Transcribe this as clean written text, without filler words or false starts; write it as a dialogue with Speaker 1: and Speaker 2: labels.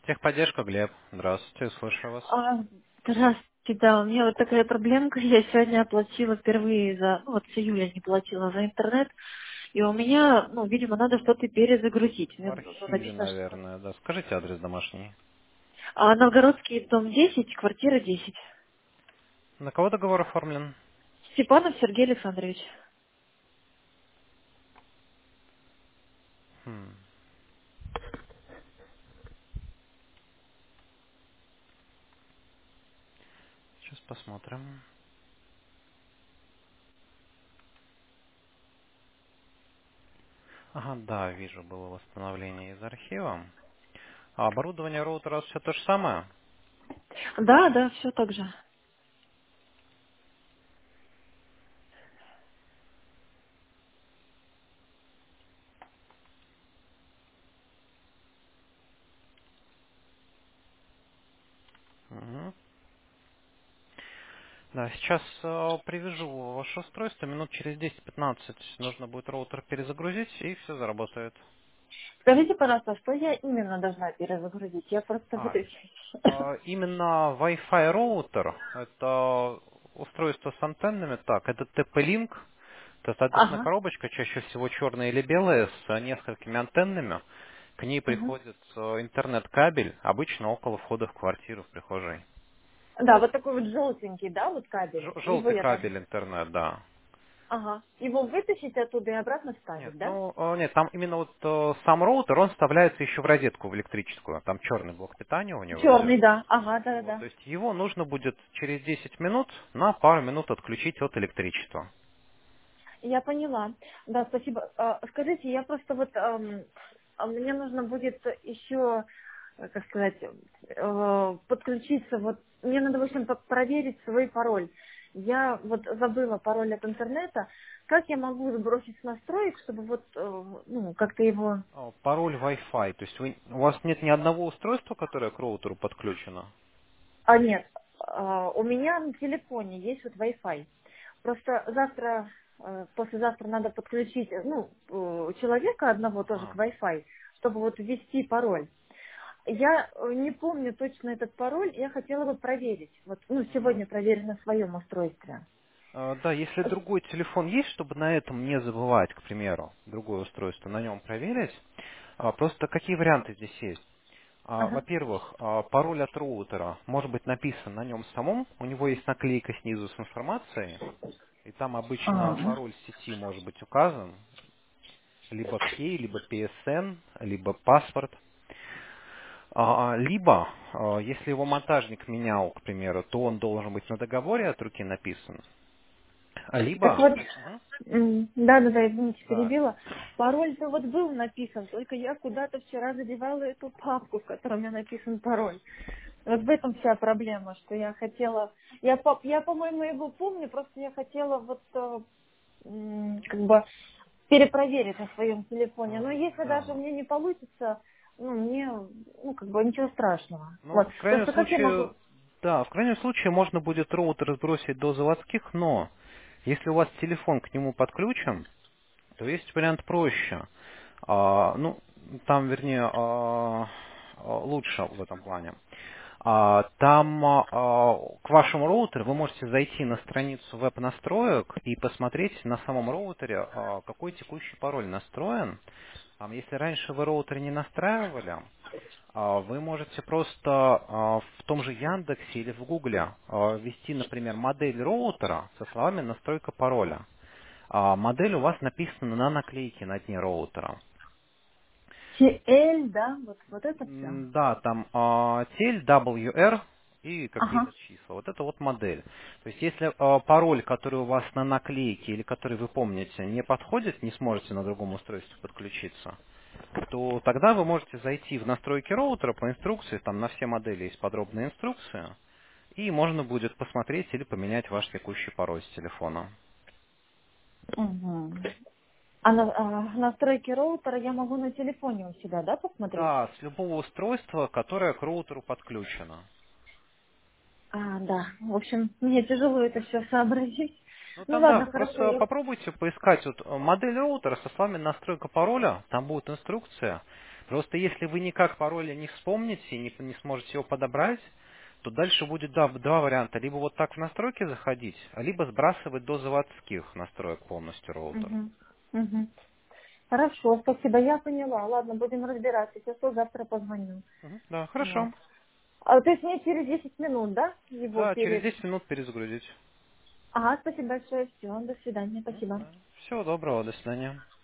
Speaker 1: Техподдержка, Глеб. Здравствуйте, слушаю вас.
Speaker 2: А, Здравствуйте, да, у меня вот такая проблемка. Я сегодня оплатила впервые ну вот с июля не платила за интернет, и у меня, ну, видимо, надо что-то перезагрузить.
Speaker 1: В
Speaker 2: Ну,
Speaker 1: архиве,
Speaker 2: написано, что...
Speaker 1: наверное, да. Скажите адрес домашний.
Speaker 2: Новгородский, дом 10, квартира 10.
Speaker 1: На кого договор оформлен?
Speaker 2: Степанов Сергей Александрович.
Speaker 1: Хм, Сейчас посмотрим. Ага, да, вижу, было восстановление из архива. А оборудование роутера все то же самое?
Speaker 2: Да, да, все так же.
Speaker 1: Мгм. Да, сейчас привяжу ваше устройство. Минут через 10-15 нужно будет роутер перезагрузить, и все заработает.
Speaker 2: Скажите, пожалуйста, что я именно должна перезагрузить? Я просто
Speaker 1: А,
Speaker 2: вот...
Speaker 1: Именно Wi-Fi роутер, это устройство с антеннами, так, это TP-Link, достаточно
Speaker 2: Ага.
Speaker 1: коробочка, чаще всего черная или белая, с несколькими антеннами. К ней
Speaker 2: Мгм.
Speaker 1: приходит интернет-кабель, обычно около входа в квартиру, в прихожей.
Speaker 2: Да, вот такой вот желтенький, да, вот кабель. Его
Speaker 1: Желтый
Speaker 2: я там...
Speaker 1: кабель интернет, да.
Speaker 2: Ага. Его вытащить оттуда и обратно
Speaker 1: Нет,
Speaker 2: вставить, да?
Speaker 1: ну, нет, там именно вот сам роутер, он вставляется еще в розетку, в электрическую. Там черный блок питания у него идет.
Speaker 2: Черный, да. Ага, да,
Speaker 1: Вот,
Speaker 2: да.
Speaker 1: то есть его нужно будет через 10 минут на пару минут отключить от электричества.
Speaker 2: Я поняла. Да, спасибо. Скажите, я просто вот мне нужно будет еще, как сказать, подключиться. Вот мне надо, в общем, проверить свой пароль. Я вот забыла пароль от интернета. Как я могу сбросить с настроек, чтобы вот, ну, как-то его...
Speaker 1: Пароль Wi-Fi, то есть у вас нет ни одного устройства, которое к роутеру подключено?
Speaker 2: Нет, у меня на телефоне есть вот Wi-Fi. Просто завтра, послезавтра надо подключить, ну, человека одного тоже к
Speaker 1: Ага.
Speaker 2: Wi-Fi, чтобы вот ввести пароль. Я не помню точно этот пароль, я хотела бы проверить. Вот, ну,
Speaker 1: Мгм.
Speaker 2: сегодня проверю на своем устройстве.
Speaker 1: Да, если другой телефон есть, чтобы на этом не забывать, к примеру, другое устройство, на нем проверить, просто какие варианты здесь есть?
Speaker 2: Ага.
Speaker 1: Во-первых, пароль от роутера может быть написан на нем самом, у него есть наклейка снизу с информацией, и там обычно
Speaker 2: Ага.
Speaker 1: пароль сети может быть указан, либо key, либо PSN, либо паспорт. Либо, если его монтажник менял, к примеру, то он должен быть на договоре от руки написан.
Speaker 2: Так
Speaker 1: Либо,
Speaker 2: вот,
Speaker 1: Мгм.
Speaker 2: да, извините,
Speaker 1: Да.
Speaker 2: перебила. Пароль-то вот был написан, только я куда-то вчера задевала эту папку, в которой у меня написан пароль. Вот в этом вся проблема, что я хотела... Я, по-моему, его помню, просто я хотела вот как бы перепроверить на своем телефоне. Но если даже
Speaker 1: Да.
Speaker 2: мне не получится, ну, мне, ну, как бы ничего страшного.
Speaker 1: Ну,
Speaker 2: Вот.
Speaker 1: в крайнем
Speaker 2: Просто как я
Speaker 1: случае,
Speaker 2: могу...
Speaker 1: да, в крайнем случае можно будет роутер сбросить до заводских, но если у вас телефон к нему подключен, то есть вариант проще. Ну, там, вернее, лучше в этом плане. Там к вашему роутеру вы можете зайти на страницу веб-настроек и посмотреть на самом роутере, какой текущий пароль настроен. Если раньше вы роутер не настраивали, вы можете просто в том же Яндексе или в Гугле ввести, например, модель роутера со словами «настройка пароля». Модель у вас написана на наклейке на дне роутера.
Speaker 2: TL, да, вот это все.
Speaker 1: Да, там тель, WR и
Speaker 2: Ага.
Speaker 1: какие-то числа. Вот это вот модель. То есть если пароль, который у вас на наклейке или который вы помните, не подходит, не сможете на другом устройстве подключиться, то тогда вы можете зайти в настройки роутера по инструкции, там на все модели есть подробная инструкция, и можно будет посмотреть или поменять ваш текущий пароль с телефона.
Speaker 2: Угу. Настройки роутера я могу на телефоне у себя, да, посмотреть?
Speaker 1: Да, с любого устройства, которое к роутеру подключено.
Speaker 2: Да. В общем, мне тяжело это все сообразить.
Speaker 1: Ну
Speaker 2: Ну
Speaker 1: тогда
Speaker 2: ладно, хорошо.
Speaker 1: просто попробуйте поискать вот модель роутера со словами настройка пароля, там будет инструкция. Просто если вы никак пароля не вспомните и не сможете его подобрать, то дальше будет два варианта. Либо вот так в настройки заходить, либо сбрасывать до заводских настроек полностью роутер.
Speaker 2: Угу. Угу. Хорошо, спасибо, я поняла. Ладно, будем разбираться. Сейчас завтра позвоню.
Speaker 1: Мгм. Да,
Speaker 2: Вот.
Speaker 1: хорошо.
Speaker 2: То есть мне через 10 минут, да, его
Speaker 1: Да, через
Speaker 2: перед...
Speaker 1: 10 минут перезагрузить.
Speaker 2: Ага, спасибо большое, все, до свидания, спасибо.
Speaker 1: Всего доброго, до свидания.